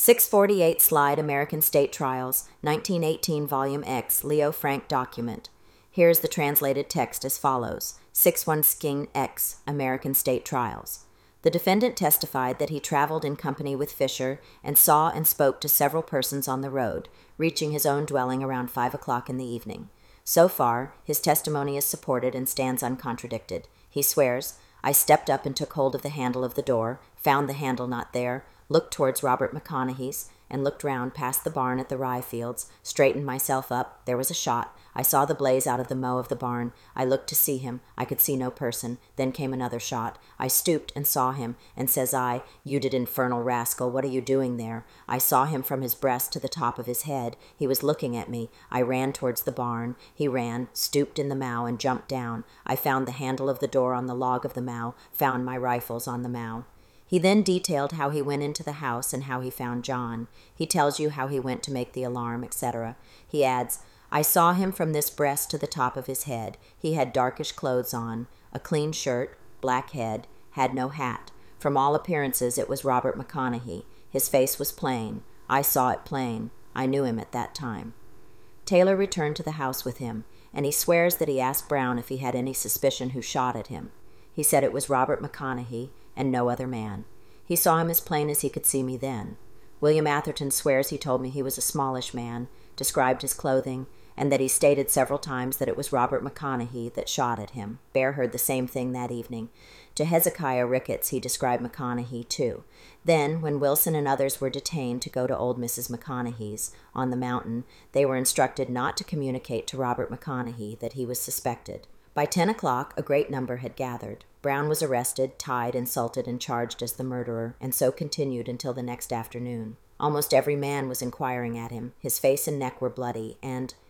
648 Slide American State Trials, 1918 Volume X, Leo Frank document. Here is the translated text as follows. 61 Sking X, American State Trials. The defendant testified that he traveled in company with Fisher and saw and spoke to several persons on the road, reaching his own dwelling around 5 o'clock in the evening. So far, his testimony is supported and stands uncontradicted. He swears, "I stepped up and took hold of the handle of the door, found the handle not there, looked towards Robert McConaughey's, and looked round past the barn at the rye fields, straightened myself up, there was a shot, I saw the blaze out of the mow of the barn, I looked to see him, I could see no person, then came another shot, I stooped and saw him, and says I, 'You did infernal rascal, what are you doing there?' I saw him from his breast to the top of his head, he was looking at me, I ran towards the barn, he ran, stooped in the mow and jumped down, I found the handle of the door on the log of the mow, found my rifles on the mow." He then detailed how he went into the house and how he found John. He tells you how he went to make the alarm, etc. He adds, "I saw him from this breast to the top of his head. He had darkish clothes on, a clean shirt, black head, had no hat. From all appearances it was Robert McConaughey. His face was plain. I saw it plain. I knew him at that time." Taylor returned to the house with him, and he swears that he asked Brown if he had any suspicion who shot at him. He said it was Robert McConaughey and no other man. He saw him as plain as he could see me then. William Atherton swears he told me he was a smallish man, described his clothing, and that he stated several times that it was Robert McConaughey that shot at him. Bear heard the same thing that evening. To Hezekiah Ricketts he described McConaughey too. Then, when Wilson and others were detained to go to old Mrs. McConaughey's on the mountain, they were instructed not to communicate to Robert McConaughey that he was suspected. By 10 o'clock, a great number had gathered. Brown was arrested, tied, insulted, and charged as the murderer, and so continued until the next afternoon. Almost every man was inquiring at him. His face and neck were bloody, and,